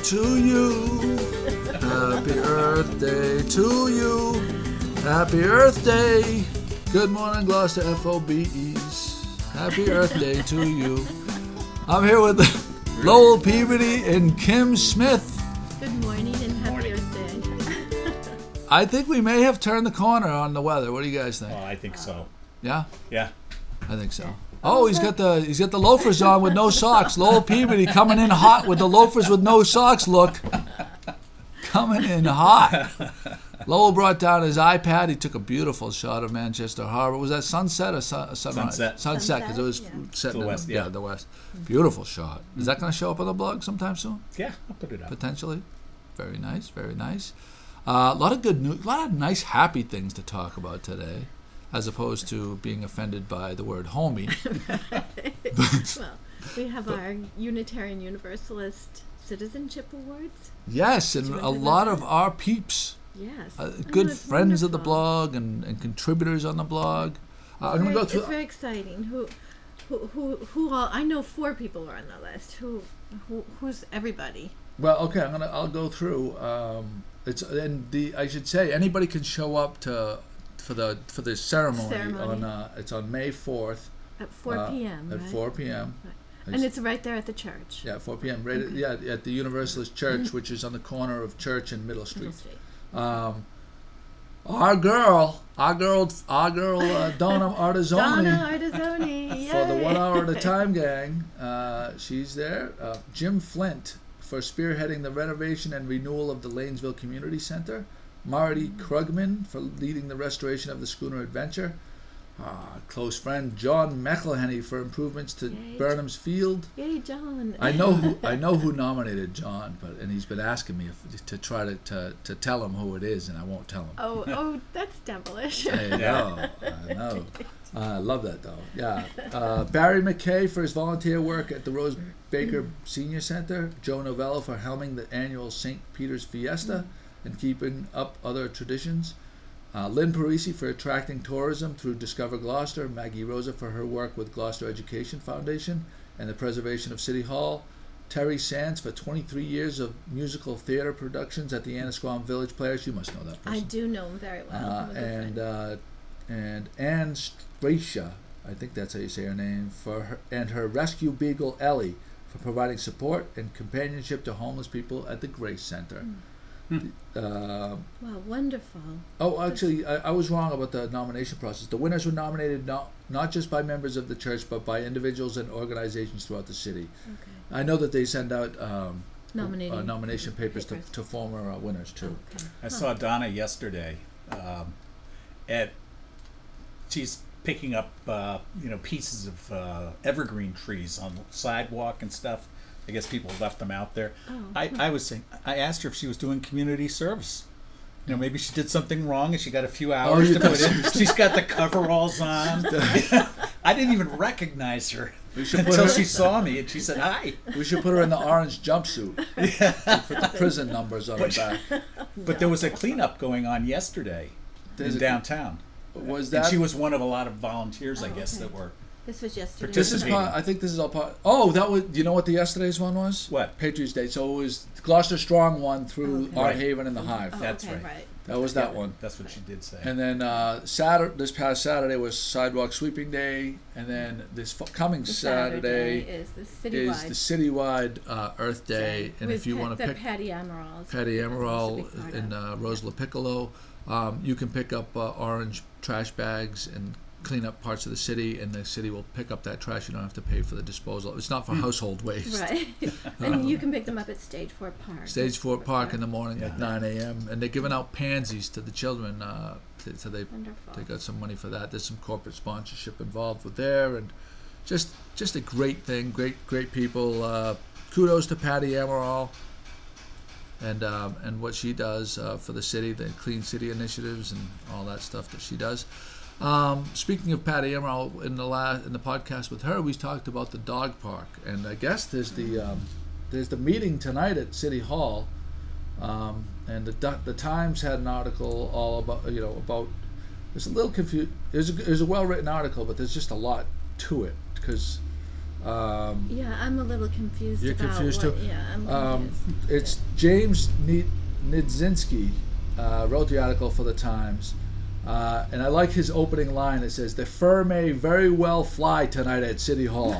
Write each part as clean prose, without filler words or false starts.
to you. Happy Earth Day to you. Happy Earth Day. Good morning, Gloucester FOBEs. Happy Earth Day to you. I'm here with Lowell Peabody and Kim Smith. Good morning and happy Earth Day. I think we may have turned the corner on the weather. What do you guys think? Oh, I think so. Yeah? Yeah. I think so. Oh, he's got the loafers on with no socks. Lowell Peabody coming in hot with the loafers with no socks look. Coming in hot. Lowell brought down his iPad. He took a beautiful shot of Manchester Harbor. Was that sunset or sunrise? Sunset, because it was setting in west. the west. Beautiful shot. Is that going to show up on the blog sometime soon? Yeah, I'll put it up. Potentially. Very nice, very nice. A lot of good news, a lot of nice, happy things to talk about today, as opposed to being offended by the word homie. Well, we have our Unitarian Universalist Citizenship Awards. Yes, and a lot of our peeps. Yes. Good it's friends of the wonderful. blog and contributors on the blog. I'm going to go through. It's very exciting. Who all? I know 4 people are on the list. Who's everybody? Well, okay, I'll go through. I should say anybody can show up for the ceremony. It's on May 4th At 4 p.m. At right? 4 p.m. Right. And it's right there at the church. Yeah, 4 p.m. Right at the Universalist Church, which is on the corner of Church and Middle Street. Our girl, Donna Artazzoni. Donna Artazzoni, For the 1 hour at a time gang, she's there. Jim Flint for spearheading the renovation and renewal of the Lanesville Community Center. Marty Krugman for leading the restoration of the Schooner Adventure. Close friend John McElhenney for improvements to Burnham's Field. Yay, John! I know who nominated John, and he's been asking me to try to tell him who it is, and I won't tell him. Oh, that's devilish. I know. I love that though. Yeah. Barry McKay for his volunteer work at the Rose Baker Senior Center. Joe Novella for helming the annual St. Peter's Fiesta and keeping up other traditions. Lynn Parisi for attracting tourism through Discover Gloucester. Maggie Rosa for her work with Gloucester Education Foundation and the preservation of City Hall. Terry Sands for 23 years of musical theater productions at the Annisquam Village Players. You must know that person. I do know him very well. And Anne Stracia, I think that's how you say her name, and her rescue beagle Ellie for providing support and companionship to homeless people at the Grace Center. Wow, wonderful. Oh, actually, I was wrong about the nomination process. The winners were nominated not just by members of the church, but by individuals and organizations throughout the city. Okay. I know that they send out Nomination papers. To former winners too. Okay. I saw Donna yesterday. She's picking up pieces of evergreen trees on the sidewalk and stuff. I guess people left them out there. I asked her if she was doing community service. Maybe she did something wrong and she got a few hours to put in. She's got the coveralls on. I didn't even recognize her until she saw me and she said hi. We should put her in the orange jumpsuit. Put the prison numbers on her back. But there was a cleanup going on yesterday in downtown. Was that? And she was one of a lot of volunteers, I guess, that were. This was yesterday. This is part. I think this is all part. Oh, that was. You know what the yesterday's one was? What? Patriots Day. So it was Gloucester Strong won through Art Haven and the Hive. That's okay, right. That was that one. That's what she did say. And then this past Saturday was Sidewalk Sweeping Day, and then this coming Saturday is the citywide Earth Day. And if you want to pick Patty Emerald and Rosela Piccolo, you can pick up orange trash bags and clean up parts of the city, and the city will pick up that trash. You don't have to pay for the disposal. It's not for household waste. Right. And you can pick them up at Stage 4 Park. Stage 4 Park in the morning at 9 a.m. And they're giving out pansies to the children. So they got some money for that. There's some corporate sponsorship involved with there, and just a great thing. Great people. Kudos to Patty Amaral and what she does for the city, the Clean City initiatives and all that stuff that she does. Speaking of Patty Emerald, in the podcast with her, we talked about the dog park, and I guess there's the meeting tonight at City Hall, and the Times had an article all about it's a little confused. There's a well written article, but there's just a lot to it because Yeah, I'm a little confused You're about confused what, too? yeah, I'm confused. It's James Nidzinski wrote the article for the Times, and I like his opening line. It says, "The fur may very well fly tonight at City Hall."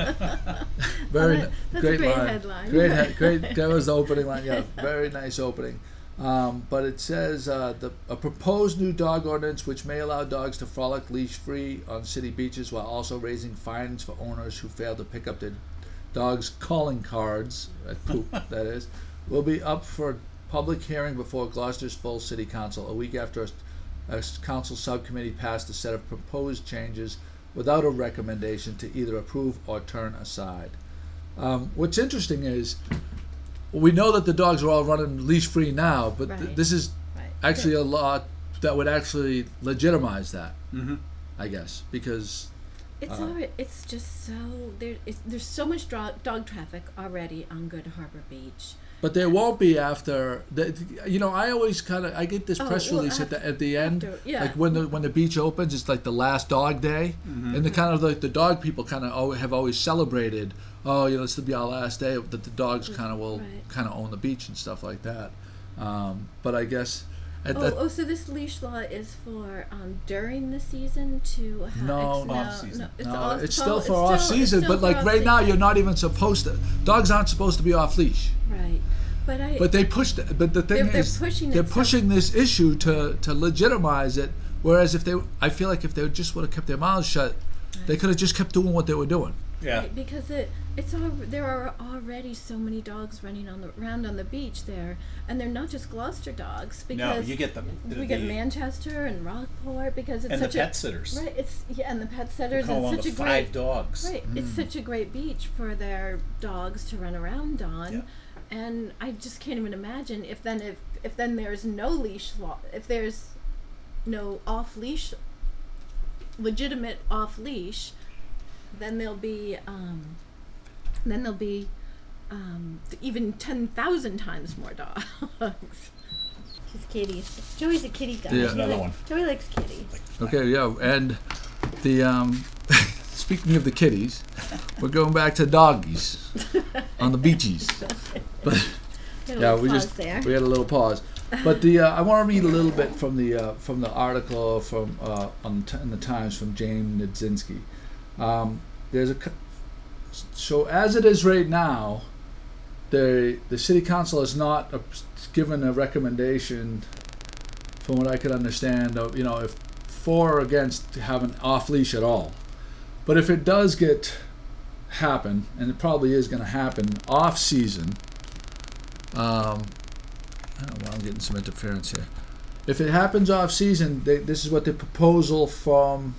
Very Well, that's great a great line. headline. Great. That was the opening line. Yeah, very nice opening. But it says a proposed new dog ordinance which may allow dogs to frolic leash-free on city beaches while also raising fines for owners who fail to pick up their dogs' calling cards, poop that is, will be up for public hearing before Gloucester's full city council a week after a council subcommittee passed a set of proposed changes without a recommendation to either approve or turn aside. What's interesting is we know that the dogs are all running leash-free now, but Right. this is Right. actually a law that would actually legitimize that, Mm-hmm. I guess, because It's already, it's just so there's so much dog traffic already on Good Harbor Beach. but there won't be after. I always I get this Oh, press well, release at the end, after, yeah. like when the beach opens, it's like the last dog day, and the kind of like the dog people have always celebrated. Oh, this will be our last day that the dogs will Right. own the beach and stuff like that. But I guess. So this leash law is for during the season to No, off-season. It's still for off season, but like right now, you're not even supposed to. Dogs aren't supposed to be off leash. Right, but But they pushed it. But the thing They're is, pushing it they're so- pushing this issue to legitimize it. Whereas I feel like if they just would have kept their mouths shut, they could have just kept doing what they were doing. Yeah. Right, because there are already so many dogs running around on the beach there, and they're not just Gloucester dogs. No, Because you get them. we get Manchester and Rockport because it's And the such pet sitters. Right, and the pet We sitters. call on It's the such a 5 great dogs. right. It's such a great beach for their dogs to run around on, Yeah. and I just can't even imagine if then there's no leash law, if there's no off leash, legitimate off leash, then there'll be even 10,000 times more dogs. She's kitty. Joey's a kitty guy. Yeah. Another one. Joey likes kitties. Okay, yeah, and the speaking of the kitties, we're going back to doggies on the beaches. But Got a yeah, little we pause just there. we had a little pause. But I want to read a little bit from the article from in the Times from James Nidzinski. So as it is right now, the city council has not given a recommendation, from what I could understand, of if for or against having off leash at all. But if it does happen, and it probably is going to happen off season. I'm getting some interference here. If it happens off season, this is what the proposal from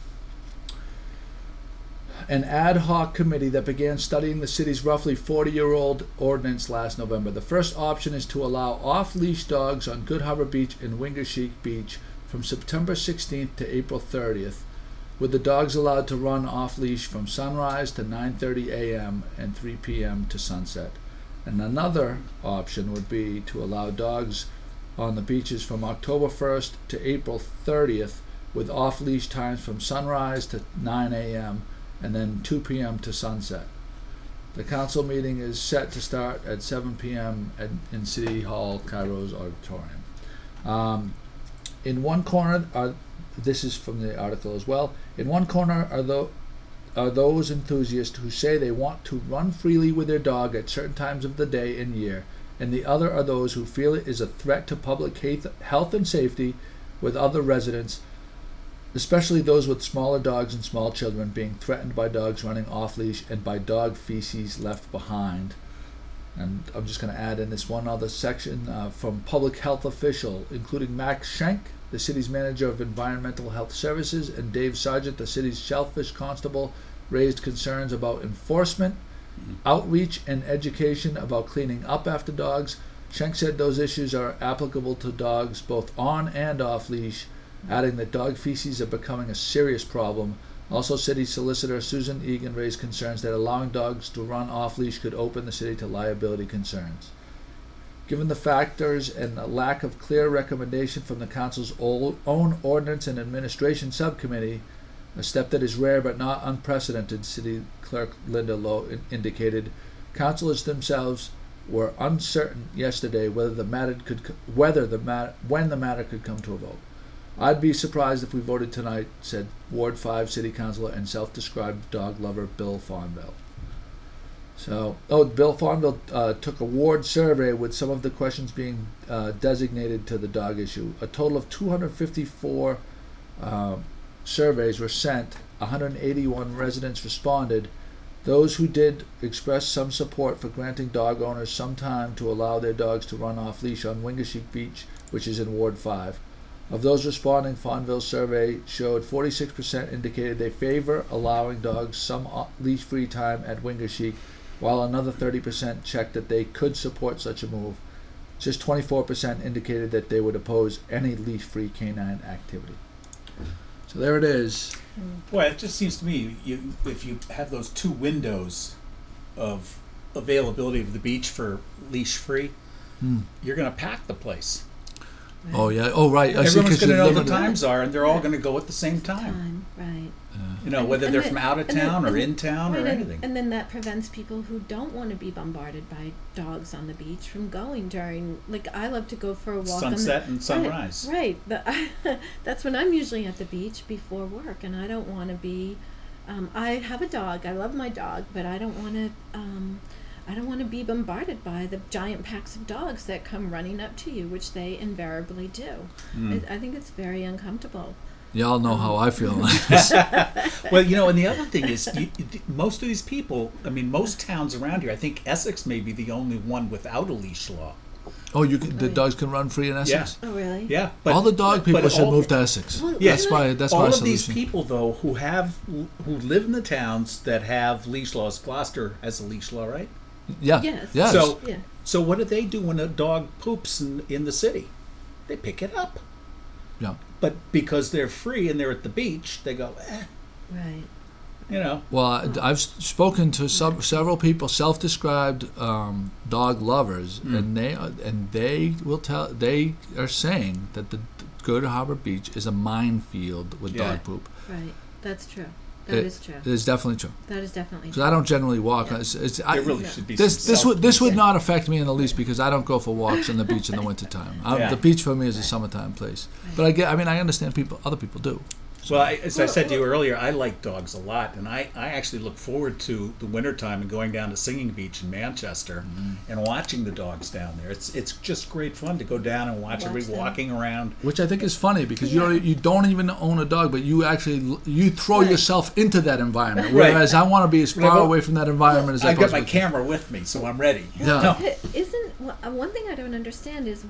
an ad hoc committee that began studying the city's roughly 40-year-old ordinance last November. The first option is to allow off-leash dogs on Good Harbor Beach and Wingershik Beach from September 16th to April 30th, with the dogs allowed to run off-leash from sunrise to 9:30 a.m. and 3 p.m. to sunset. And another option would be to allow dogs on the beaches from October 1st to April 30th, with off-leash times from sunrise to 9 a.m. and then 2 p.m. to sunset. The council meeting is set to start at 7 p.m. in City Hall, Cairo's auditorium. In one corner, this is from the article as well, in one corner are those enthusiasts who say they want to run freely with their dog at certain times of the day and year, and the other are those who feel it is a threat to public health and safety, with other residents, especially those with smaller dogs and small children, being threatened by dogs running off leash and by dog feces left behind. And I'm just going to add in this one other section from public health official, including Max Schenk, the city's manager of environmental health services, and Dave Sargent, the city's shellfish constable, raised concerns about enforcement, outreach, and education about cleaning up after dogs. Schenk said those issues are applicable to dogs both on and off leash, adding that dog feces are becoming a serious problem. Also, city solicitor Susan Egan raised concerns that allowing dogs to run off leash could open the city to liability concerns. Given the factors and a lack of clear recommendation from the council's own ordinance and administration subcommittee, a step that is rare but not unprecedented, City Clerk Linda Lowe indicated. Councilors themselves were uncertain yesterday when the matter could come to a vote. I'd be surprised if we voted tonight, said Ward 5 City Councilor and self-described dog lover Bill Fonville. So, Bill Fonville took a ward survey with some of the questions being designated to the dog issue. A total of 254 surveys were sent. 181 residents responded. Those who did express some support for granting dog owners some time to allow their dogs to run off leash on Wingacheek Beach, which is in Ward 5. Of those responding, Fonville's survey showed 46% indicated they favor allowing dogs some leash-free time at Wingacheek, while another 30% checked that they could support such a move. Just 24% indicated that they would oppose any leash-free canine activity. So there it is. Well, it just seems to me, if you have those two windows of availability of the beach for leash-free, you're going to pack the place. Right. Oh, yeah. Oh, right. Everyone's going to know the times are, and they're all going to go at the same time. Right. You know, whether they're from out of town or in town or anything. And then that prevents people who don't want to be bombarded by dogs on the beach from going during, like, I love to go for a walk sunset and sunrise. Right. That's when I'm usually at the beach before work, and I don't want to be, I have a dog. I love my dog, but I don't want to be bombarded by the giant packs of dogs that come running up to you, which they invariably do. I think it's very uncomfortable. Y'all know how I feel. Well, you know, and the other thing is, most of these people, I mean, most towns around here, I think Essex may be the only one without a leash law. Oh, the dogs can run free in Essex? Yeah. Oh, really? Yeah. All the dog people should move to Essex. Well, That's my all of solution. these people, though, who live in the towns that have leash laws, Gloucester has a leash law, right? Yeah. Yes. So what do they do when a dog poops in the city? They pick it up. Yeah. But because they're free and they're at the beach, they go, Right. You know. Well, I've spoken to several people, self-described dog lovers, and they will tell. They are saying that the Good Harbor Beach is a minefield with dog poop. Right. That's true. That is true. It is definitely true. That is definitely true. Because I don't generally walk. Yeah. There really should be this would not affect me in the least because I don't go for walks on the beach in the wintertime. The beach for me is a summertime place. But I understand other people do. Well, as I said to you earlier, I like dogs a lot, and I actually look forward to the wintertime and going down to Singing Beach in Manchester and watching the dogs down there. It's just great fun to go down and watch everybody walking around. Which I think is funny because you don't even own a dog, but you throw yourself into that environment. Whereas I want to be as far away from that environment as I possibly can. I've got my camera with me, so I'm ready. Yeah. One thing I don't understand is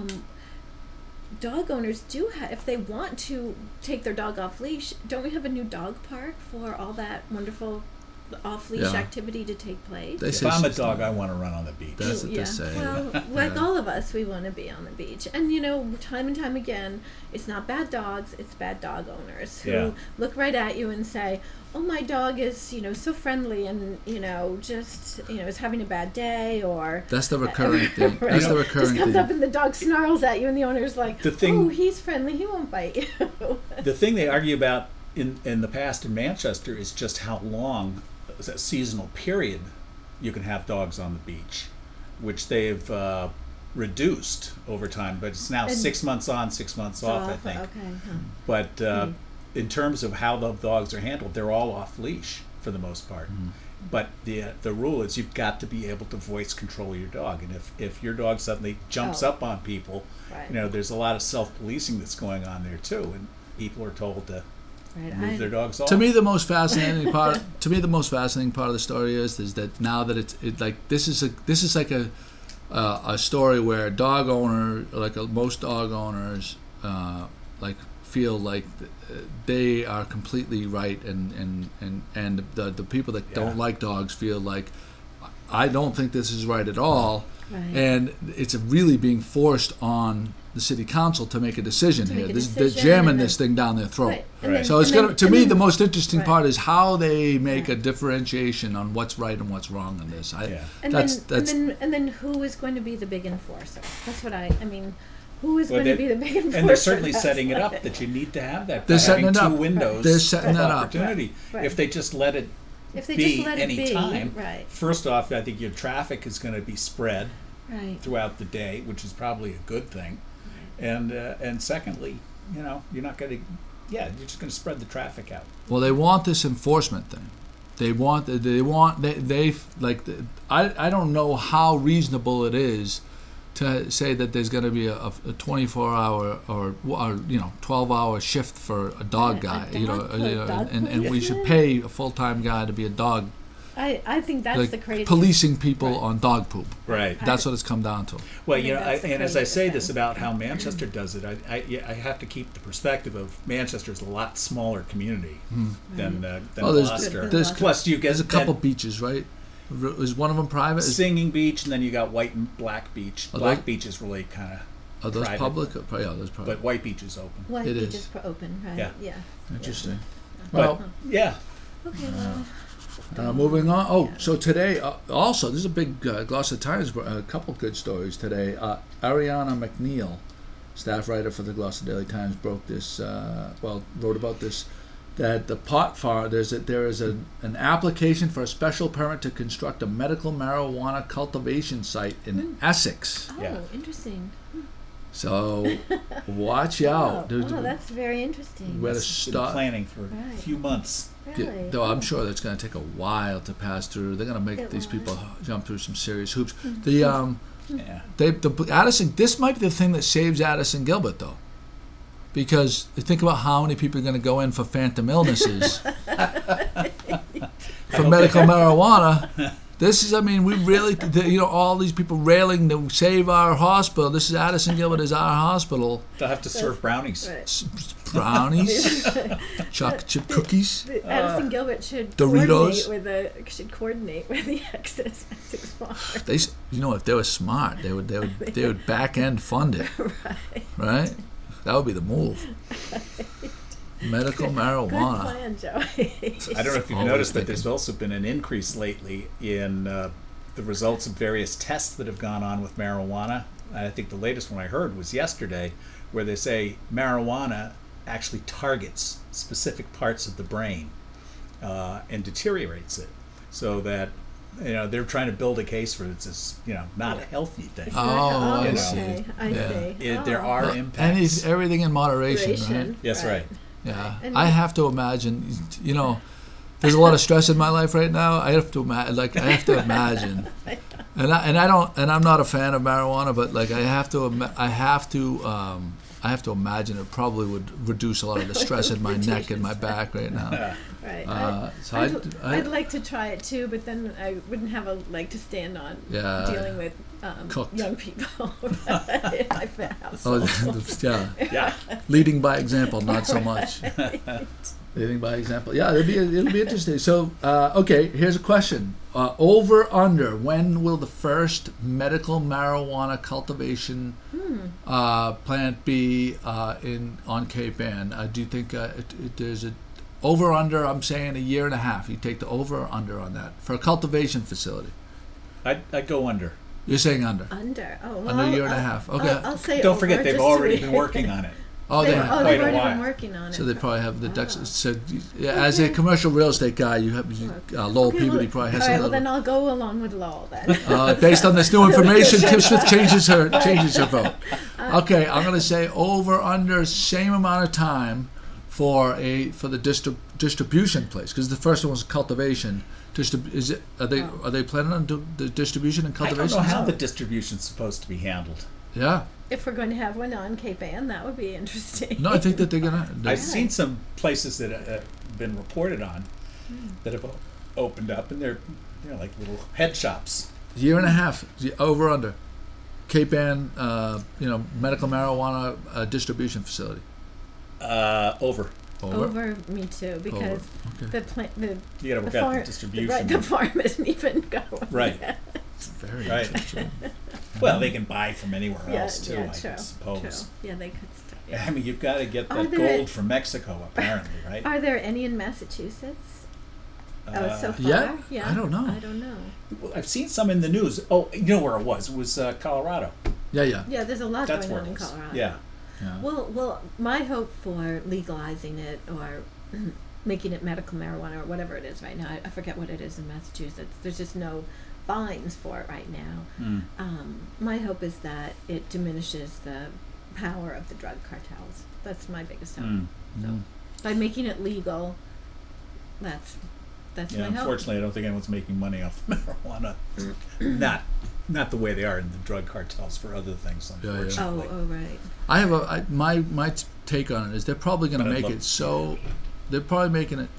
dog owners do have, if they want to take their dog off leash, don't we have a new dog park for all that wonderful off leash activity to take place? If I'm a dog, I want to run on the beach. That's what they say. Well, like all of us, we want to be on the beach. And time and time again, it's not bad dogs, it's bad dog owners who look right at you and say, "Oh, my dog is, so friendly and, is having a bad day," or... That's the recurring thing. Right. That's the recurring thing. Just comes thing. up and the dog snarls at you and the owner's like, "Oh, he's friendly, he won't bite you." The thing they argue about in the past in Manchester is just how long a seasonal period you can have dogs on the beach, which they've reduced over time, but it's now 6 months on, 6 months off, I think. Okay. Huh. But in terms of how the dogs are handled, they're all off leash for the most part. But the rule is you've got to be able to voice control your dog, and if your dog suddenly jumps up on people, there's a lot of self-policing that's going on there too, and people are told to move their dogs off. To me, the most fascinating part. Of the story is that now that it's like this is like a story where dog owner, most dog owners, feel like they are completely right, and the people that don't like dogs feel like I don't think this is right at all, and it's really being forced on the city council to make a decision here. They're jamming this thing down their throat. So it's going to me the most interesting part is how they make a differentiation on what's right and what's wrong in this. And then who is going to be the big enforcer? That's what I mean. Who is Well, going to they- be the big enforcer? And they're certainly That's setting it why. up that you need to have that. They're by setting having it two up. windows They're setting of that up. opportunity. Right. If they just let it If they be just let it any be, time, right, first off, I think your traffic is going to be spread right. throughout the day, which is probably a good thing. And secondly, you're not going to, you're just going to spread the traffic out. Well, they want this enforcement thing. They I don't know how reasonable it is to say that there's going to be a 24-hour or 12-hour shift for a dog guy, dog and we should policeman? pay a full-time guy to be a dog, I think that's like the crazy. policing people Right. on dog poop. Right. That's what it's come down to. Well, I think that's the and as I craziest say this thing. about how Manchester does it, I have to keep the perspective of Manchester's a lot smaller community than Oh, there's- Gloucester. there's- Plus, you get There's a couple that beaches, right? Is one of them private? Singing Beach, and then you got White and Black Beach. Are Black those- Beach is really kind of, Are those private. public? Yeah, those private. but White Beach is open. White It Beach is. open, right? Yeah. Yeah. Interesting. But Well, yeah, Okay. Well, moving on. Oh, Yeah. so today, also, there's a big Gloucester Times, a couple good stories today. Ariana McNeil, staff writer for the Gloucester Daily Times, wrote about this, that the pot farm, there is an application for a special permit to construct a medical marijuana cultivation site in Essex. oh, Yeah. interesting. So watch out. Oh, that's very interesting. Where to it's been start. planning for a Right. few months. Really? Though I'm sure that's going to take a while to pass through. They're going to make It these will. people jump through some serious hoops. The Yeah. Addison. This might be the thing that saves Addison Gilbert, though, because think about how many people are going to go in for phantom illnesses for medical marijuana. This is, I mean, we really, all these people railing to save our hospital. This is Addison Gilbert is our hospital. They'll have to serve brownies. Right. Brownies, chocolate chip cookies. Addison Gilbert should Doritos. coordinate with the Exodus Essex Farm. They, if they were smart, they would back end fund it, right? That would be the move. Medical Good marijuana. plan, Joey. I don't know if you've Always noticed that thinking. there's also been an increase lately in the results of various tests that have gone on with marijuana. I think the latest one I heard was yesterday, where they say marijuana actually targets specific parts of the brain and deteriorates it, so that they're trying to build a case for it's not a healthy thing. Oh, I You know. see. Okay, I Yeah. see. There are And impacts. it's everything in moderation, right? Duration, Yes, right. Yeah, And- I have to imagine. There's a lot of stress in my life right now. I have to imagine, and I'm not a fan of marijuana, but I have to imagine it probably would reduce a lot of the stress in my neck and my back right now. Right. So I'd like to try it too, but then I wouldn't have a leg to stand on dealing with Cooked. young people in my Oh, household. yeah, Yeah. leading by example, not so much. Leading by example. Yeah, it'll be interesting. So, okay, here's a question. Over under, when will the first medical marijuana cultivation plant be on Cape Ann? Do you think there's a over under? I'm saying a year and a half. You take the over or under on that for a cultivation facility. I'd go under. You're saying under. Under. Oh, well, Under a year and a half. Okay. I'll say Don't over, forget, they've just already to been be- working on it. Oh, they They've have. quite already a been while. working on it. So they probably have the ducks. Ah. So, yeah, as a commercial real estate guy, you have Lowell Okay, Peabody well, probably has all a right, well little. then I'll go along with Lowell then. Based on this new information, Tim Smith changes her vote. Okay, I'm going to say over under same amount of time for the distribution place, because the first one was cultivation. Are they planning on the distribution and I don't cultivation? know how the distribution's supposed to be handled. Yeah. If we're going to have one on Cape Ann, that would be interesting. No, I think that they're gonna. I've seen some places that have been reported on that have opened up, and they're like little head shops. Year and a half, over under. Cape Ann, medical marijuana distribution facility. Over. Over me too, because Okay. the You got to the work farm, out the distribution. right, the farm isn't even going. Right. yet. Very Right. interesting. Well, they can buy from anywhere Yeah, else too, I true, suppose. true. Yeah, they could start. I Yeah. mean, you've got to get Are that there- gold from Mexico, apparently, right? Are there any in Massachusetts? So far? yeah, I don't know. I don't know. Well, I've seen some in the news. Oh, you know where it was? It was Colorado. Yeah. Yeah, there's a lot That's going on in worthless. Colorado. Yeah. Yeah. Well, my hope for legalizing it or making it medical marijuana or whatever it is right now, I forget what it is in Massachusetts. There's just no fines for it right now. My hope is that it diminishes the power of the drug cartels. That's my biggest hope. So by making it legal, that's Yeah, my hope. unfortunately, I don't think anyone's making money off marijuana. Not the way they are in the drug cartels for other things, Yeah. unfortunately. Oh, right. I have my take on it is they're probably going to But I'd make love- it so. They're probably making it.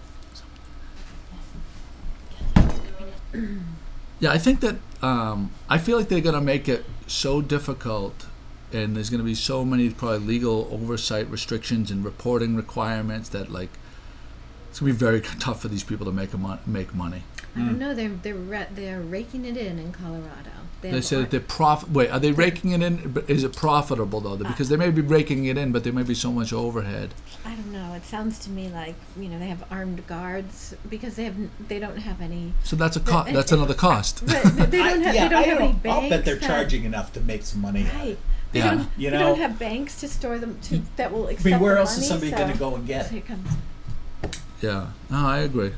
Yeah, I think that I feel like they're going to make it so difficult, and there's going to be so many probably legal oversight restrictions and reporting requirements that like it's going to be very tough for these people to make money. I don't know. They're raking it in Colorado. They say that they're Wait, are they raking it in? But is it profitable though? Because they may be raking it in, but there may be so much overhead. I don't know. It sounds to me like they have armed guards because they don't have any. So that's a cost. That's another cost. But they don't have. They don't have any banks. I'll bet they're charging enough to make some money. Right. They Yeah. don't. You they know- don't have banks to store them to that will I accept mean, where the else money, is somebody so- going to go and get So it? here comes. Yeah, no, I agree.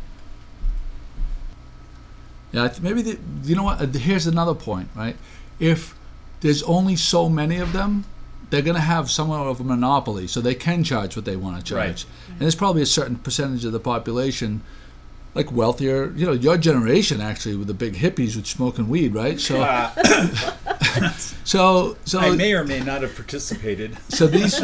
Yeah, maybe you know what? Here's another point, right? If there's only so many of them, they're going to have somewhat of a monopoly, so they can charge what they want to charge. Right. And there's probably a certain percentage of the population, like wealthier, your generation actually, with the big hippies with smoking weed, right? So, so I may or may not have participated. So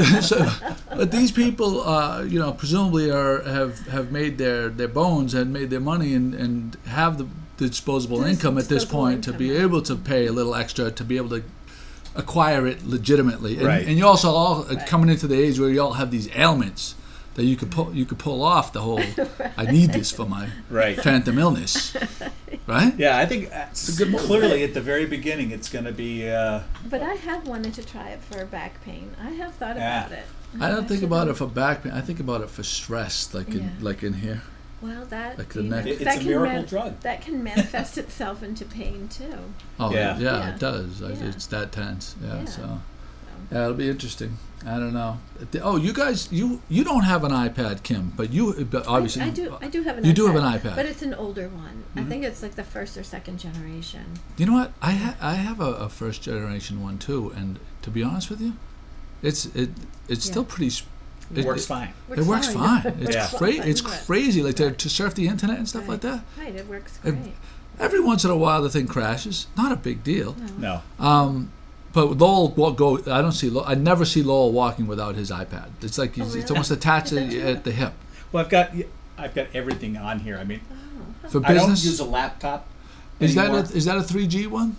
but these people, presumably have made their bones and made their money and have the disposable There's income at this disposable point to be income. able to pay a little extra to be able to acquire it legitimately. And, Right. and you also all coming into the age where you all have these ailments that you could pull off the whole. I need this for my Right. phantom illness, right? Yeah, I think a good move. clearly at the very beginning it's going to be. But I have wanted to try it for back pain. I have thought Yeah. about it. I don't think should- about it for back pain. I think about it for stress, like in here. Well, that Like the you know, neck. It's that a can miracle drug. That can manifest itself into pain too. Oh Yeah. yeah, it does. Yeah. It's that tense. Yeah, Yeah. so yeah, it'll be interesting. I don't know. Oh, you guys, you don't have an iPad, Kim, but obviously I do have an You iPad. do have an iPad. But it's an older one. I think it's like the first or second generation. You know what? I have a first generation one too, and to be honest with you, it's still pretty. It works fine. It works fine. It's Yeah. It's crazy, like to surf the internet and stuff Right. like that. Right, it works If- great. Every once in a while, the thing crashes. Not a big deal. No. No. But Lowell will go. I never see Lowell walking without his iPad. It's like it's really? almost attached Is that true? at the hip. Well, I've got everything on here. I mean, Oh, For I don't business, use a laptop is anymore. that a 3G one?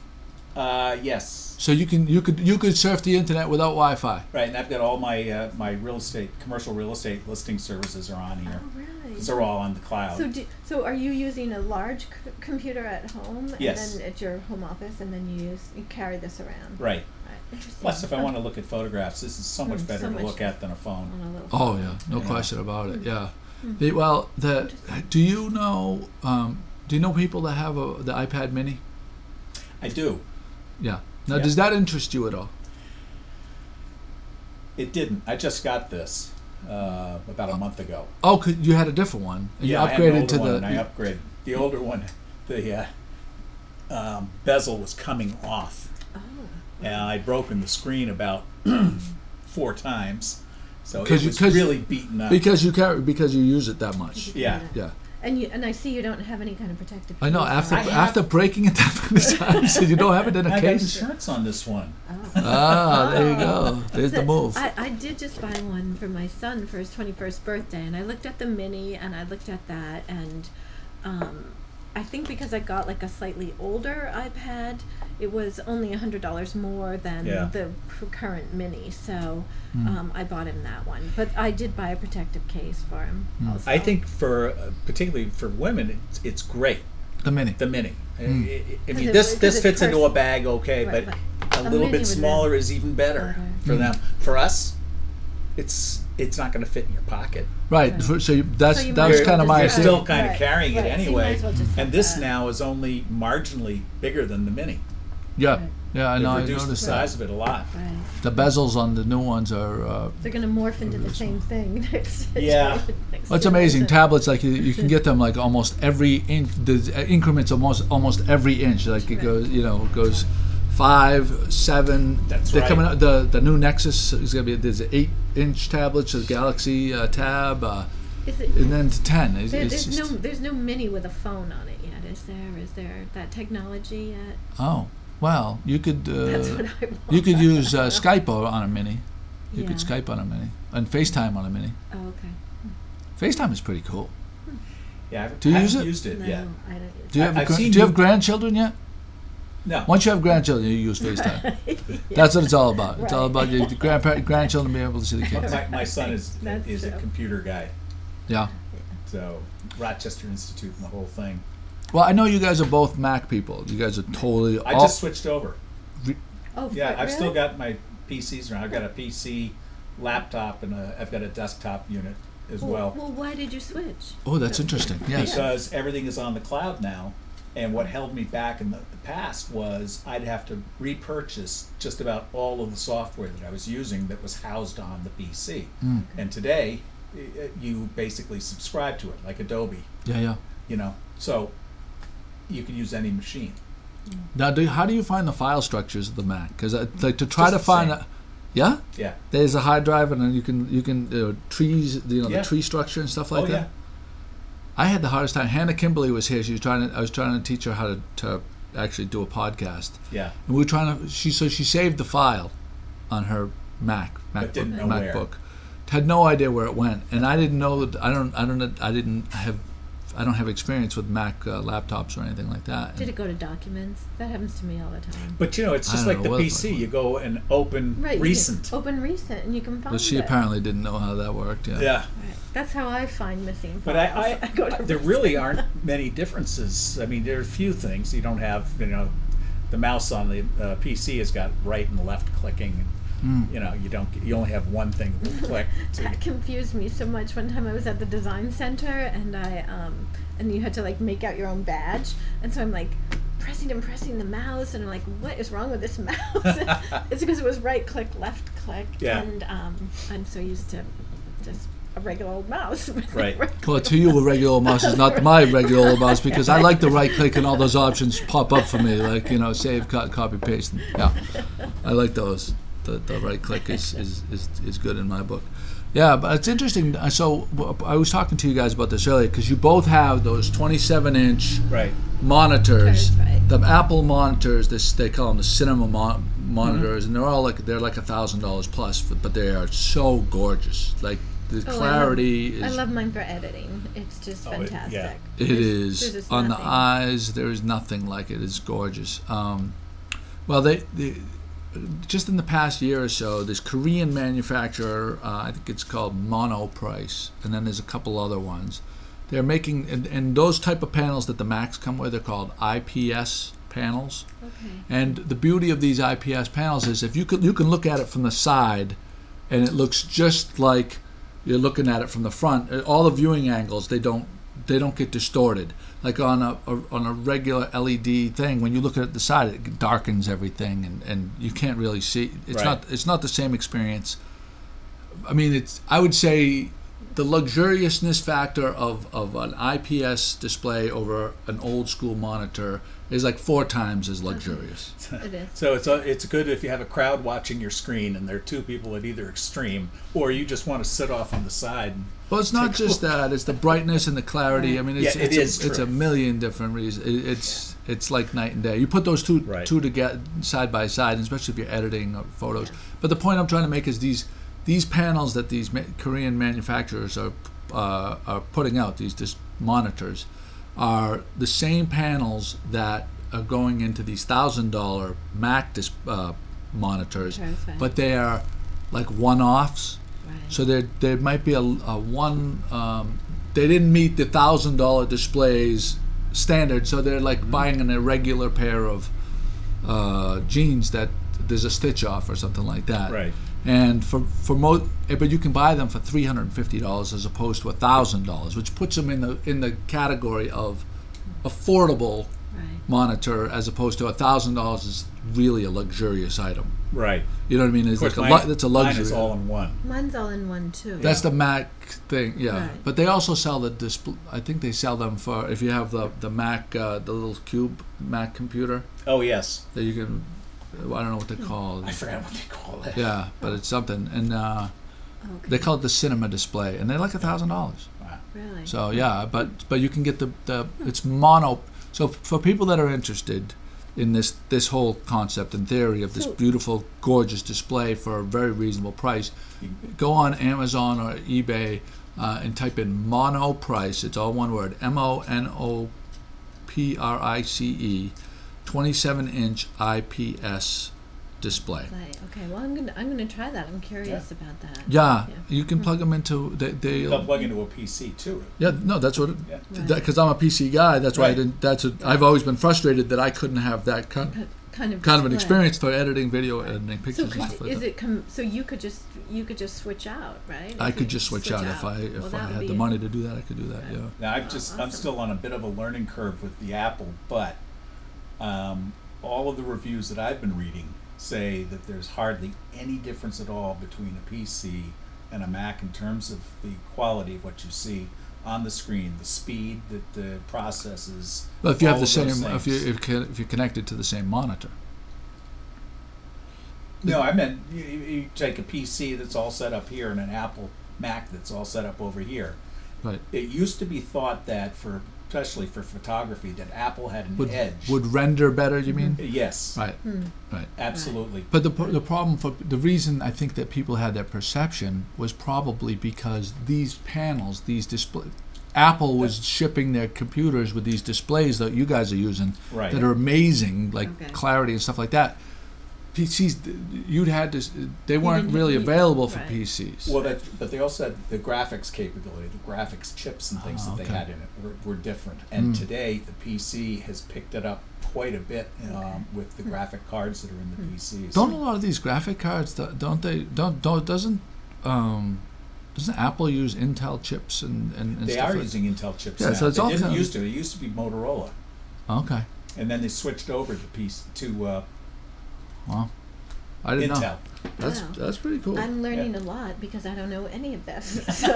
Yes. So you could surf the internet without Wi-Fi. Right, and I've got all my my commercial real estate listing services are on here. Oh, really? 'Cause they're all on the cloud. So are you using a large computer at home Yes. and then at your home office, and then you carry this around? Right. Right. Interesting. Plus, if I want to look at photographs, this is so much Mm, better so to much look at than a phone. On a little Oh phone. yeah, no Yeah. question about it. Yeah. Mm. Do you know people that have the iPad Mini? I do. Yeah. Now, Yeah. does that interest you at all? It didn't. I just got this about a month ago. Oh, you had a different one, and Yeah, you I had an upgraded older to one, the. and I upgraded. The older one, the bezel was coming off, Oh. and I'd broken the screen about 4 times, so it 'Cause you- was 'cause- really beaten up. because you use it that much. Yeah. Yeah. And I see you don't have any kind of protective. I know. case After on it. after breaking it that many times, so you don't have it in a I got case. insurance on this one. Oh. Ah, there you go. There's the move. I did just buy one for my son for his 21st birthday, and I looked at the Mini, and I looked at that, and I think because I got like a slightly older iPad, it was only $100 more than Yeah. the current Mini, so Hmm. I bought him that one. But I did buy a protective case for him also. I think for particularly for women, it's great. The Mini. The Mini. I Hmm. mean, Because this it's this fits into a pers- bag okay, Right, but but a a little Mini bit would smaller is even better better. for Hmm. them. For us, it's not going to fit in your pocket. Right. Right. So that So you was might kind as of well my. You're just- still Right, kind of right, carrying it right, so you might anyway, as well just and have this that. now is only marginally bigger than the Mini. Yeah. Right. Yeah, I They've know. I reduced the noticed size that. of it a lot. Right. The bezels on the new ones are. They're going to morph into the same thing next. Yeah. next Well, it's year. amazing. Tablets, like you can get them like almost every inch. The increments almost every inch. Like it goes, it goes 5, 7. That's They're right. coming out. The new Nexus is gonna be there's 8-inch tablets, the Galaxy Tab, Is it, and then to 10. It's there's just, there's no mini with a phone on it yet, is there? Is there that technology yet? oh well, you could That's what I want. you could use Skype on a mini. You could Yeah. Skype on a mini and FaceTime on a mini. Oh, okay. FaceTime is pretty cool. Yeah, Do you I use haven't it? used it No, yet. I don't use Do you I- have I've gra- seen do you have you- grandchildren yet? No. Once you have grandchildren, you use FaceTime. it. That's what it's all about. It's all Right. about your grandchildren being able to see the kids. My son is That's a true. computer guy, Yeah. so Rochester Institute and the whole thing. Well, I know you guys are both Mac people. You guys are totally. I just switched over. Oh, Yeah, I've still really? got my PCs around. I've got a PC, laptop, and I've got a desktop unit as well. Well, why did you switch? Oh, that's interesting. Yes. Because everything is on the cloud now, and what held me back in the past was I'd have to repurchase just about all of the software that I was using that was housed on the PC. Mm. And today, you basically subscribe to it, like Adobe, Yeah. so you can use any machine. Now, how do you find the file structures of the Mac? Because like to try Just to the find, same. yeah, Yeah. there's a hard drive, and then you can trees, Yeah. the tree structure and stuff like Oh, that. yeah. I had the hardest time. Hannah Kimberly was here. I was trying to teach her how to actually do a podcast. Yeah. And we were trying to. She saved the file on her MacBook. But didn't know where. MacBook. Had no idea where it went, and I didn't know. I don't have experience with Mac laptops or anything like that. Did it go to documents? That happens to me all the time. But it's I just don't like know the what the PC. fuck. You go and open Right. recent. Open recent, and you can find But she it. apparently didn't know how that worked. Yeah. Yeah. Right. That's how I find missing But files. I go to there recent. really aren't many differences. I mean, there are a few things. You don't have, the mouse on the PC has got right and left clicking. Mm. You only have one thing to click. That confused me so much. One time I was at the design center, and and you had to like make out your own badge, and so I'm like pressing and pressing the mouse, and I'm like, what is wrong with this mouse? It's because it was right click, left click, Yeah. and I'm so used to just a regular old mouse. Right. Well, to you, a regular old mouse is not my regular old mouse because I like the right click and all those options pop up for me, like save, cut, copy, paste. Yeah, I like those. The right click is good in my book. Yeah, but it's interesting. So I was talking to you guys about this earlier because you both have those 27-inch Right. monitors, Right. the Apple monitors. They call them the cinema monitors, and they're like $1,000 plus, but they are so gorgeous. Like the clarity I is. love mine for editing. It's just Oh, fantastic. yeah. It There's is just on the nothing. eyes. There is nothing like it. It's gorgeous. Well, they just in the past year or so, this Korean manufacturer, I think it's called Monoprice, and then there's a couple other ones. They're making and those type of panels that the Macs come with. They're called IPS panels. Okay. And the beauty of these IPS panels is if you can look at it from the side, and it looks just like you're looking at it from the front. All the viewing angles they don't get distorted. Like on a regular LED thing, when you look at the side, it darkens everything, and you can't really see. It's not the same experience. I mean, I would say the luxuriousness factor of an IPS display over an old school monitor is like 4 times as luxurious. It is. So it's good if you have a crowd watching your screen and there are 2 people at either extreme, or you just want to sit off on the side. Well, it's not just that; it's the brightness and the clarity. I mean, it's Yeah, it is it's a true. million different reasons. It's like night and day. You put those two Right. together side by side, especially if you're editing or photos. But the point I'm trying to make is these panels that these Korean manufacturers are putting out, these monitors, are the same panels that are going into these $1,000 Mac monitors, Perfect. but they are like one-offs. Right. So there might be a one. They didn't meet the $1,000 displays standard, so they're like buying an irregular pair of jeans that there's a stitch off or something like that. Right. And but you can buy them for $350 as opposed to $1,000, which puts them in the category of affordable monitor, as opposed to $1,000 is really a luxurious item. Right. You know what I mean? It's Of course, like it's a luxury. Mine is all in one. Mine's all in one too. That's the Mac thing, yeah. Right. But they also sell the display. I think they sell them for if you have the Mac, the little cube Mac computer Oh yes. that you can. I don't know what they call I it. forgot what they call it. Yeah, but it's something, and Okay. they call it the Cinema Display, and they're like $1,000. Wow. Really? So yeah, but you can get the it's mono. So for people that are interested in this whole concept and theory of this So- beautiful, gorgeous display for a very reasonable price, go on Amazon or eBay and type in mono price. It's all one word. MONOPRICE, 27-inch IPS display. Like, okay. Well, I'm gonna try that. I'm curious about that. Yeah, Yeah. you can plug them into They'll plug into a PC too. Yeah, no, that's what. Yeah. Right. Because I'm a PC guy, that's why I Right. didn't. I've always been frustrated that I couldn't have that kind of Kind of an display. experience for editing video, editing So pictures and could, stuff like is that. it so you could just switch out, right? I If could you just switch out if Well, I that would had be the money to do that. I could do that. Okay. Yeah. Now I'm awesome. still on a bit of a learning curve with the Apple, but all of the reviews that I've been reading say that there's hardly any difference at all between a PC and a Mac in terms of the quality of what you see on the screen, the speed that the processes. Well, if you have all the of those same, if things. you're connected to the same monitor. No, I meant you take a PC that's all set up here and an Apple Mac that's all set up over here. Right. It used to be thought that especially for photography, that Apple had an edge. Would render better? You mean? Yes, Right. Hmm. Right. absolutely. But the problem the reason I think that people had that perception was probably because these panels, these display, Apple was shipping their computers with these displays that you guys are using Right. that are amazing, like Okay. clarity and stuff like that. PCs, they weren't didn't- really you- available for right. PCs. Well, but they also had the graphics capability, the graphics chips and things that they okay. had in it were different. And Mm. today, the PC has picked it up quite a bit with the graphic cards that are in the PCs. Don't a lot of these graphic cards, doesn't Apple use Intel chips and They stuff are like using Intel chips Yeah, now. so it's they all didn't kind of- used to. It used to be Motorola, Okay. and then they switched over to Well, I didn't Intel. know. That's Wow. that's pretty cool. I'm learning a lot because I don't know any of this. So.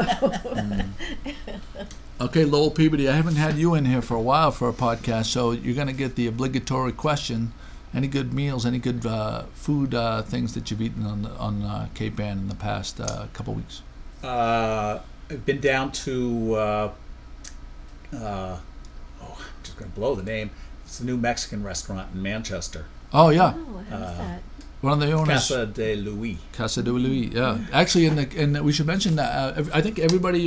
Okay, Lowell Peabody, I haven't had you in here for a while for a podcast, so you're going to get the obligatory question. Any good meals, any good food things that you've eaten on Cape Ann in the past couple weeks? I've been down to I'm just going to blow the name. It's a new Mexican restaurant in Manchester, Oh, yeah. Oh, how's that? One of the owners. Casa de Louis. Casa de Louis, yeah. Actually, we should mention that I think everybody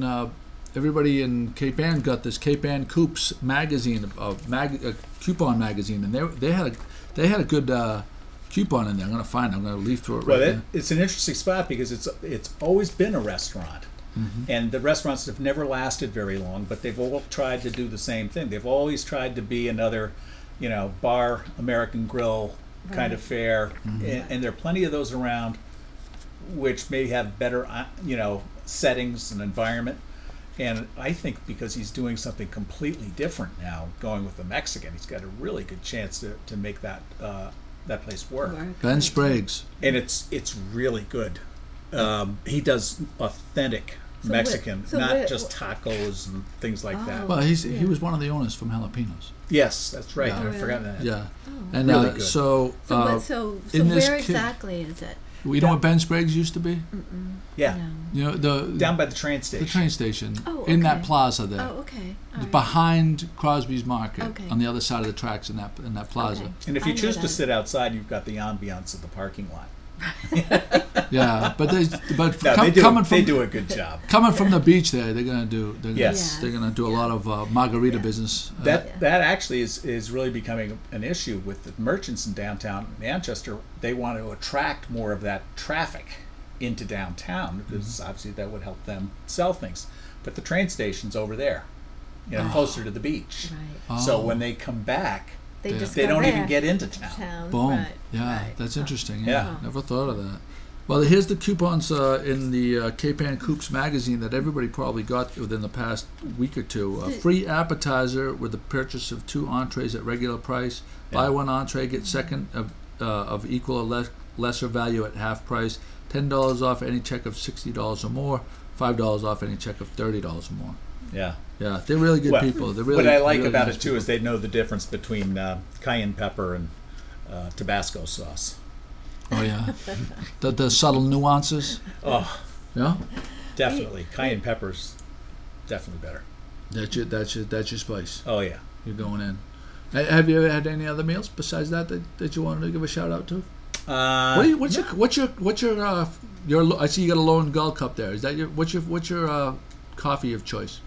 in Cape Ann got this Cape Ann Coops magazine, coupon magazine, and they had a good coupon in there. I'm going to leaf through it right Well, now. it's an interesting spot because it's always been a restaurant, and the restaurants have never lasted very long. But they've all tried to do the same thing. They've always tried to be another, bar, American Grill kind of fare, and there are plenty of those around, which may have better, settings and environment. And I think because he's doing something completely different now, going with the Mexican, he's got a really good chance to make that place work. Ben Sprague's. And it's really good. He does authentic So Mexican, so not where- just tacos and things like that. Well, he Yeah. was one of the owners from Jalapenos. Yes, that's right. Yeah. I forgot that. Yeah. Oh. And Really good. so So in this where ki- exactly is it? you know what Ben Sprague's used to be? Yeah, No. You know the down by the train station. the train station Oh, in that okay. plaza there. Oh, okay. All right. Behind Crosby's Market, Okay. on the other side of the tracks in that plaza. Okay. And if I you know choose to that. sit outside, you've got the ambiance of the parking lot. Yeah, but No, coming they from do a good job. coming from the beach there, they're gonna do Yes. they're gonna do a lot of margarita business. That actually is really becoming an issue with the merchants in downtown Manchester. They want to attract more of that traffic into downtown because obviously that would help them sell things. But the train station's over there, closer to the beach. Right. So Oh. when they come back, They just they go don't even there. get into town. Boom. Right. Yeah, Right. that's interesting. Yeah. Never thought of that. Well, here's the coupons in the Cape Ann Coops magazine that everybody probably got within the past week or two. Free appetizer with the purchase of 2 entrees at regular price. Yeah. Buy 1 entree, get second of equal or lesser value at half price. $10 off any check of $60 or more. $5 off any check of $30 or more. Yeah. Yeah, they're really good Well, people. They're really, what I like really about nice it too is they know the difference between cayenne pepper and Tabasco sauce. Oh yeah, the subtle nuances. Oh, Yeah, definitely. Cayenne pepper's definitely better. that's your spice. Oh yeah. You're going in. Have you ever had any other meals besides that you wanted to give a shout out to? What's your I see you got a Lone Gull cup there. Is that what's your coffee of choice?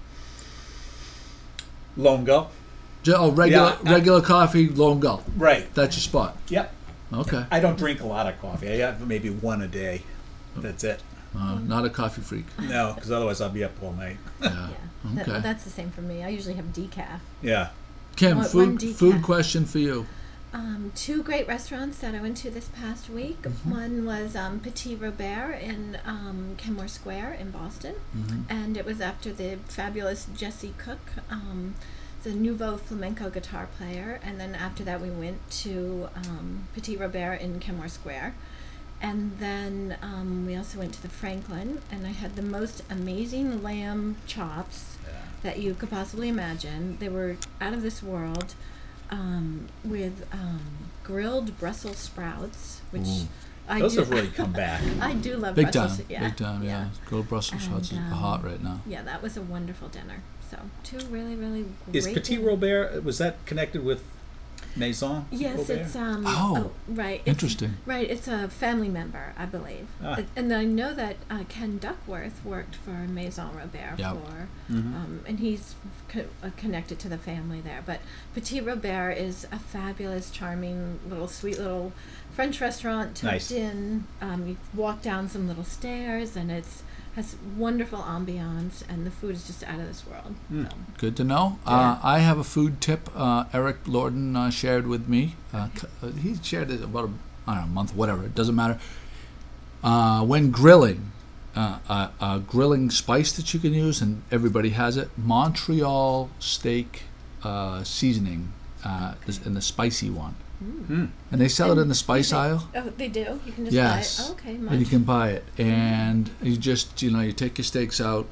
Lone Gull. Regular coffee, Lone Gull. Right. That's your spot. Yep. Okay. I don't drink a lot of coffee. I have maybe 1 a day. That's it. Not a coffee freak. No, because otherwise I'll be up all night. Yeah. Yeah. Okay. That's the same for me. I usually have decaf. Yeah. Kim, One food decaf. question for you. 2 great restaurants that I went to this past week. Mm-hmm. One was Petit Robert in Kenmore Square in Boston, and it was after the fabulous Jesse Cook, the nouveau flamenco guitar player. And then after that, we went to Petit Robert in Kenmore Square, and then we also went to the Franklin, and I had the most amazing lamb chops that you could possibly imagine. They were out of this world. With grilled Brussels sprouts, which Those have really come back. I do love Big Brussels. time. Yeah. Big time. Yeah. Grilled Brussels sprouts is And, hot right now. Yeah, that was a wonderful dinner. So 2 really, really great. Is Petit dinners. Robert, was that connected with Maison? Yes, Robert? it's right. It's, Interesting. Right, it's a family member, I believe. Ah. And I know that Ken Duckworth worked for Maison Robert Yep. and he's connected to the family there. But Petit Robert is a fabulous, charming, sweet little French restaurant tucked Nice. in. You walk down some little stairs, and has wonderful ambiance, and the food is just out of this world. Mm. So. Good to know. Yeah. I have a food tip Eric Lorden shared with me. He shared it about a month, whatever. It doesn't matter. When grilling, a grilling spice that you can use, and everybody has it, Montreal steak seasoning, in the spicy one. Mm. And they sell it in the spice aisle. Oh, they do? You can just Yes. buy it? Oh, okay, And you can buy it, and you just you take your steaks out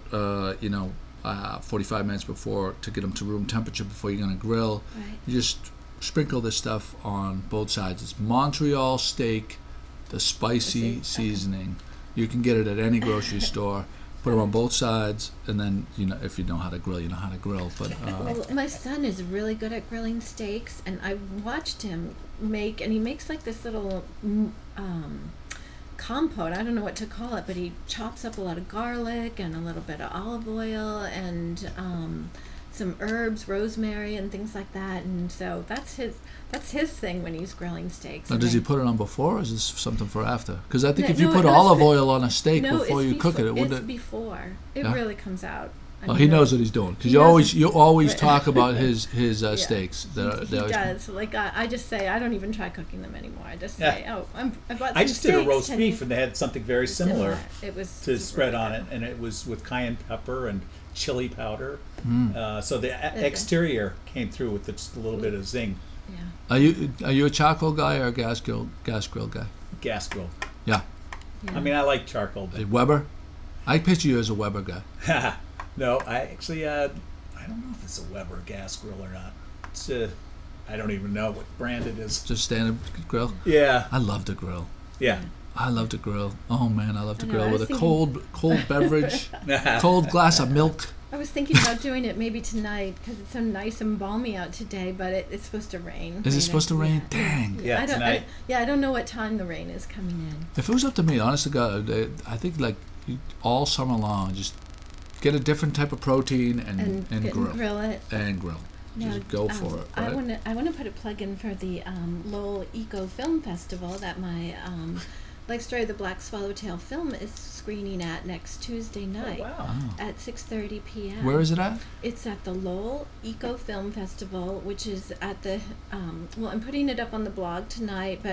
45 minutes before to get them to room temperature before you're going to grill. Right. You just sprinkle this stuff on both sides. It's Montreal steak, the spicy Okay. seasoning. You can get it at any grocery store. Put them on both sides, and then if you know how to grill, you know how to grill. But Well, my son is really good at grilling steaks, and I watched him make, and he makes like this little compote. I don't know what to call it, but he chops up a lot of garlic and a little bit of olive oil and some herbs, rosemary, and things like that. And so that's his thing when he's grilling steaks. now, And does he then- put it on before, or is this something for after? Because I think No, if you no, put it was olive for- oil on a steak No, before it's you cook it, before- wouldn't it's it? before. It Yeah? really comes out. I Well, mean, he knows what he's doing because He knows you always Right. talk about his Yeah. steaks. He They always- does. Like I just say, I don't even try cooking them anymore. I just Yeah. say, I bought some I just did a steaks, roast and beef, and they had something very similar It was to super spread good. on it, and it was with cayenne pepper and chili powder. Mm. So the exterior came through with just a little bit of zing. Yeah. Are you a charcoal guy or a gas grill guy? Gas grill. Yeah. Yeah. I mean, I like charcoal, A Weber? I picture you as a Weber guy. but no, I actually I don't know if it's a Weber gas grill or not. It's I don't even know what brand it is. Just standard grill. Yeah, I love to grill. yeah. I love to grill. Oh man, I love to I know, grill I with was a thinking- cold beverage, cold glass of milk. I was thinking about doing it maybe tonight because it's so nice and balmy out today, but it's supposed to rain. Is it later. supposed to rain? Yeah. Dang. Yeah, tonight. I don't know what time the rain is coming in. If it was up to me, honest to God, I think all summer long, just get a different type of protein and grill. It. And grill. Now, Just go for it. I Right? want to put a plug in for the Lowell Eco Film Festival that my Life Story of the Black Swallowtail film is screening at next Tuesday night Oh, wow. Oh. at 6:30 p.m. Where is it at? It's at the Lowell Eco Film Festival, which is at the, I'm putting it up on the blog tonight, but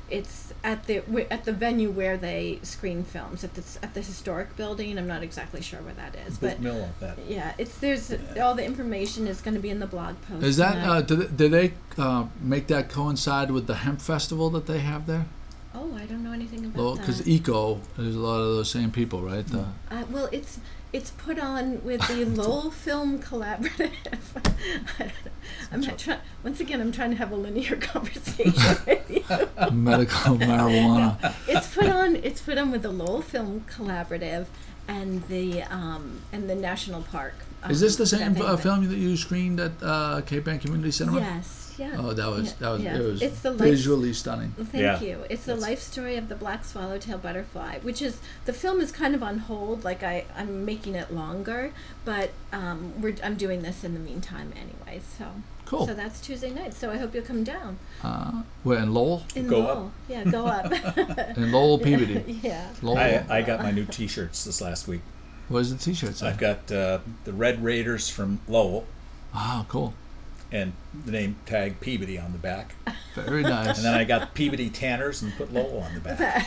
It's at the venue where they screen films at the historic building. I'm not exactly sure where that is, Boot but mill of that. yeah, all the information is going to be in the blog post. Is that tonight. do they make that coincide with the hemp festival that they have there? Oh, I don't know anything about Well, that. because Eco, there's a lot of those same people, right? Well, it's put on with the Lowell Film Collaborative. I don't know. I'm not trying. Once again, I'm trying to have a linear conversation with you. Medical marijuana. It's put on with the Lowell Film Collaborative and the National Park. Is this the same that they- film that you screened at Cape Ann Community Cinema? Yes. Yeah. Oh, that was Yeah. it was It's the life- visually stunning. Thank Yeah. you. It's the life story of the black swallowtail butterfly, which is the film is kind of on hold. Like I'm making it longer, but I'm doing this in the meantime anyway. So Cool. So that's Tuesday night. So I hope you'll come down. We're in Lowell. In Go Lowell. Yeah, go up. In Lowell, Peabody. Yeah. Lowell. I got my new T-shirts this last week. Where's the T-shirts? I've got the Red Raiders from Lowell Ah, cool. and the name tag Peabody on the back. Very nice. And then I got Peabody Tanners and put Lowell on the back.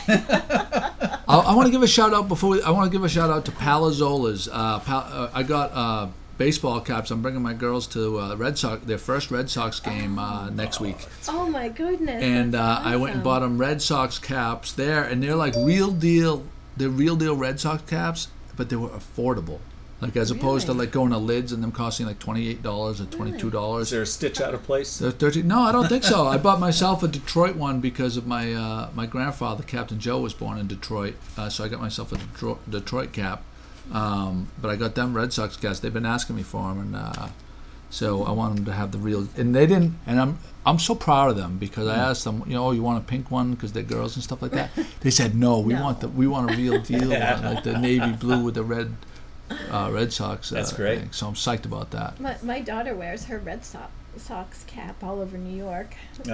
I want to give a shout out I want to give a shout out to Palazzola's. I got baseball caps. I'm bringing my girls to their first Red Sox game next week. Oh my goodness. And that's I went and awesome. bought them Red Sox caps there, and they're like real deal. They're real deal Red Sox caps, but they were affordable. Like as opposed to Really? like going to Lids and them costing like $28 or $22. Is there a stitch out of place? They're 13. No, I don't think so. I bought myself a Detroit one because of my grandfather, Captain Joe, was born in Detroit, so I got myself a Detroit cap. But I got them Red Sox caps. They've been asking me for them, and so I want them to have the real. And they didn't. And I'm so proud of them because I asked them, you want a pink one because they're girls and stuff like that. They said no. We want a real deal one, like the navy blue with the red Sox. That's great. thing. So I'm psyched about that. My daughter wears her Red Sox cap all over New York.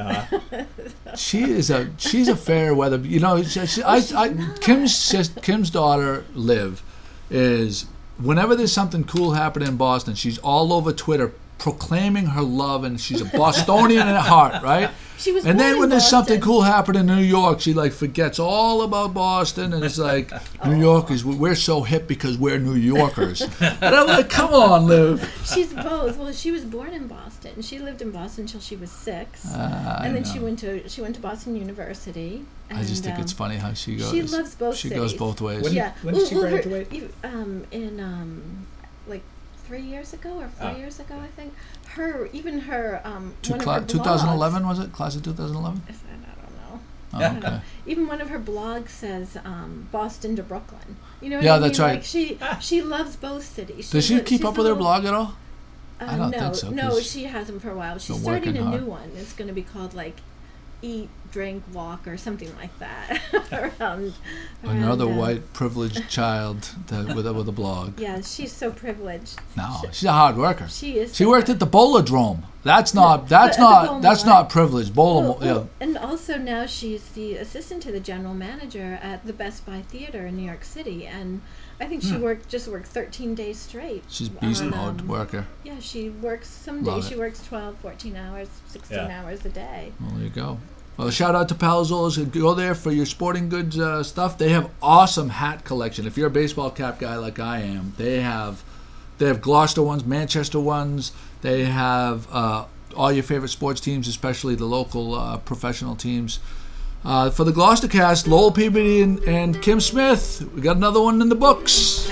She's a fair weather. Kim's daughter Liv is whenever there's something cool happening in Boston, she's all over Twitter proclaiming her love, and she's a Bostonian at heart, right? She was And born then in when there's something Boston. cool happening in New York, she like forgets all about Boston, and it's like New Yorkers, we're so hip because we're New Yorkers. And I'm like, come on, Liv. She's both. Well, she was born in Boston. She lived in Boston until she was 6, I and then know. she went to Boston University. And, I just think it's funny how she goes. She loves both She cities. goes both ways. When did she graduate? Like 3 years ago or 4 Ah. years ago, I think. Her one of her 2011 was it? Class of 2011. blogs, Oh, I don't know. okay. Even one of her blogs says Boston to Brooklyn. You know what Yeah, I mean? that's right. Like she loves both cities. Does she keep she's up with her a little- blog at all? I don't no, think so, No, 'cause she hasn't for a while. She's they're working starting a hard. new one. It's going to be called like Eat, Drink, Walk, or something like that. around, Another around, white privileged child with a blog. Yeah, she's so privileged. No, she's a hard worker. She is. She so worked at the Bolodrome. That's not privileged. Well, and also now she's the assistant to the general manager at the Best Buy Theater in New York City, and I think she worked 13 days straight. She's beast on, mode worker. Yeah, she works some Love days. it. She works 12, 14 hours, 16 Yeah. hours a day. Well, there you go. Well, shout out to Palazzola's. Go there for your sporting goods stuff. They have awesome hat collection. If you're a baseball cap guy like I am, they have Gloucester ones, Manchester ones. They have all your favorite sports teams, especially the local professional teams. For the Gloucester cast, Lowell Peabody and Kim Smith. We got another one in the books.